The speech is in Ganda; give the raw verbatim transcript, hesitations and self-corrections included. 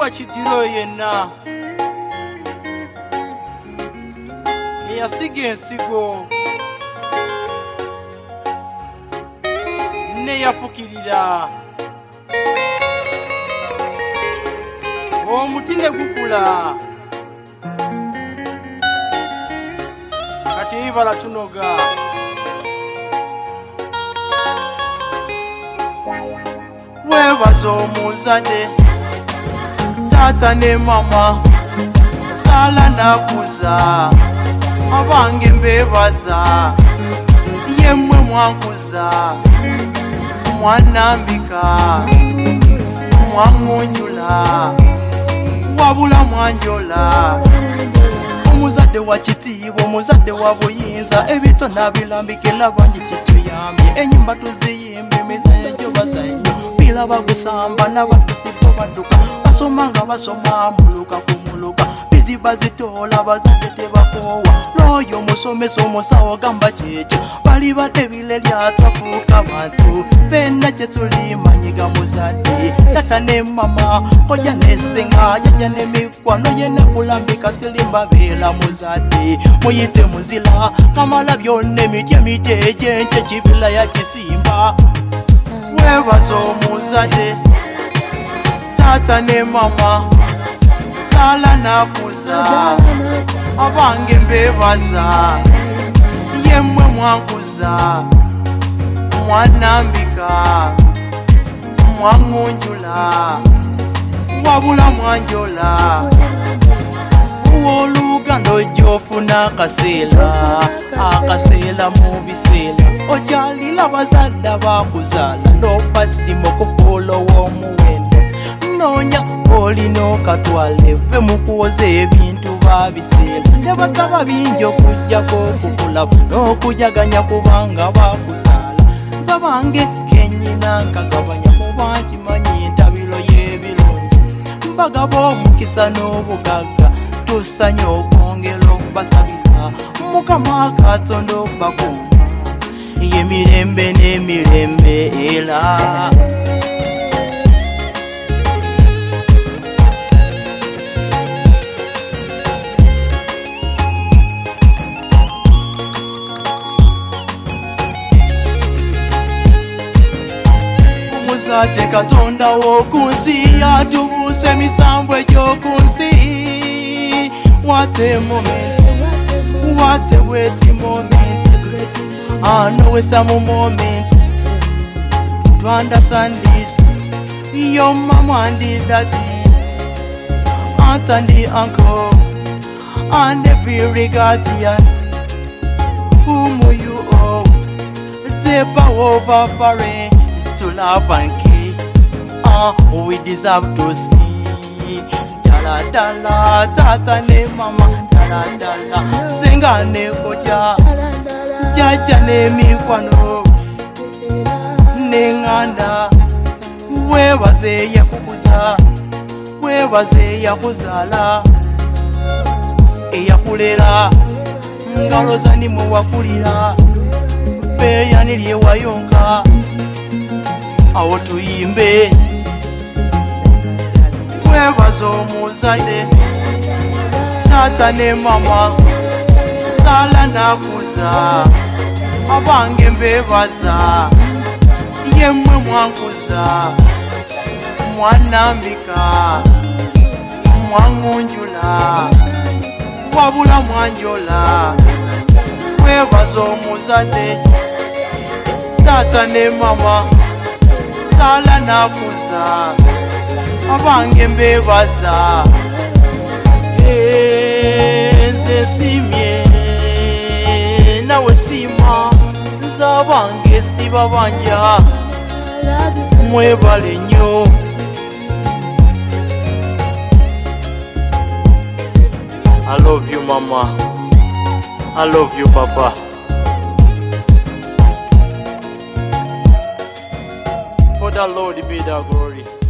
wa Kitiro yenna eyasiga ensigo ne yafukirira omuti ne gukula kati ebibala tunoga webaza omuzadde taata ne mama sala nakuza abange mbebaza yemmwe mwankuza mwanambika mwangunjula wabula mwanjola omuzadde wa kitiibwa omuzadde wa buyinza ebito nabilambikira bangi kituyambye enyimba tuziyimba emizanyo gyo bazanyo pila bagusamba n'abatusibo badduka basoma nga basoma muluka ku muluka biziba zitoola bazadde tebakoowa n'oyo omusomesa omusawo gamba kyekyo bali badde bile lyatafuuka bantu fenna kye tulimanyiga muzadde tata ne mama koja nesenga jaja ne mikwano yenna kulambika silimba beera muzadde muyite muzila kamala byonna emiti emiti egyente kibila yakisimba webaza omuzadde tata ne mama sala nakuza abange mbebaza yemmwe mwankuza mwanambika mwangunjula wabula mwanjola olugando gyofuna akaseera akaseera mu biseera okyalira bazadde bakuzaala n'opasima okufuula ow'omuwendo noonya olina okatwale ve mu kuwoza ebintu babiseera tebasaba bingi okujjako okukulaba n'okujaganya kubanga bakuzaala nsabange kenyina nkagabanya kuba nkimanyi entabiro y'ebirungi mbagaba omukisa n'obugagga tusanye okwongera okubasabira mukama katonda okubakuuma y'emirembe n'emirembe era omuzadde katonda w'okunsi yatubuusa emisanvu egy'okunsi. What a moment, what a waiting moment. I know it's a moment to understand this. Your mama and the daddy, aunt and the uncle, and every guardian whom you owe the power of parents to love and care. Ah, uh, we deserve to see. Dala dala, tata ne mama, dala dala, senga ne koja, jaja ne mikwano, ne nganda, webaze yakukuza, webaze yakuzala, eyakulera, ngaloza ni muwakulira, beya nilye wayonka, awo tuyimbe. Webaza omuzadde tata ne mama sala nakuza abange mbebaza yemmwe mwankuza mwanambika mwangunjula wabula mwanjola. Webaza omuzadde tata ne mama sala nakuza abange mbebaza nze simye nawe sima nze abange sibabanja mwebale nnyo. I love you mama, I love you papa. For the Lord be the glory.